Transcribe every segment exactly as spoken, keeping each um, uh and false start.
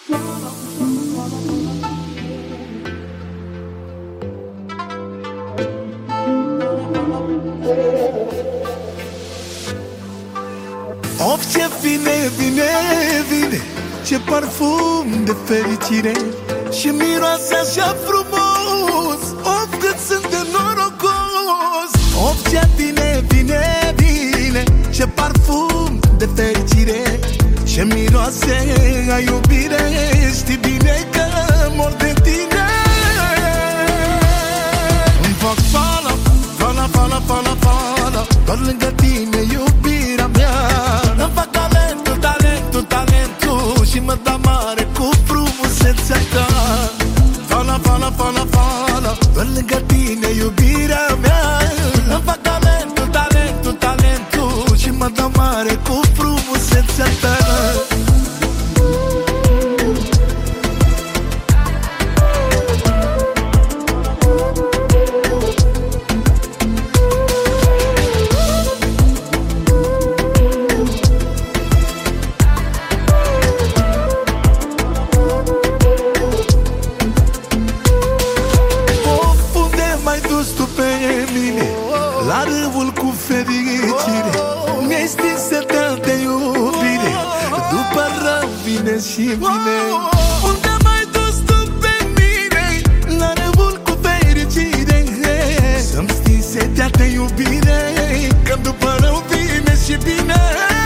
Of, ce vine, vine, vine, ce parfum de fericire și miroase așa frumos. Of, cât sunt de norocos. Of, ce vine, vine, vine, ce parfum de fericire și miroase a iubire. Știi bine că mor de tine. Îmi fac fala, fala, fala, fala, fala, doar lângă tine, iubirea mea. Îmi fac talentul, talentul, talentul și mă dă mare cu frumusețea ta. Fala, fala, fala, fala, doar lângă tine, iubirea mea. Îmi fac talentul, talentul, talentul și mă dă mare cu frumusețea ta. La râul cu fericire mi-ai stins setea de iubire. După rău vine și vine. Unde m-ai dus tu pe mine? La râul cu fericire să-mi stins setea de iubire. Că după rău vine și vine.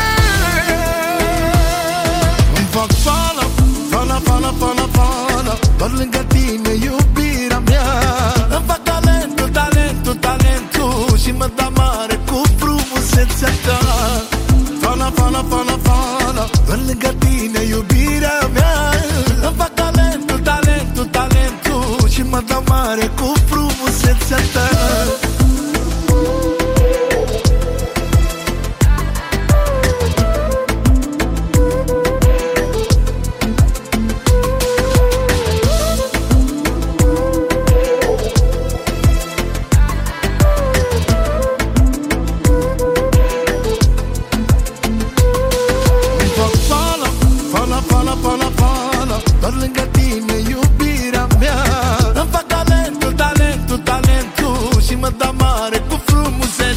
Îmi fac fala, fala, fala, fala, fala, doar lângă tine, iubirea mea. Îmi fac talentul, talentul, talentul și mă dă mare cu frumusețea ta. Fala, fala, fala, fala, doar lângă tine, iubirea mea. Îmi fac talentul, talentul, talentul și mă dă mare cu frumusețea ta. Doar lângă tine, iubirea mea. Îmi fac talentul, talentul, talentul și mă dă mare cu frumusețea.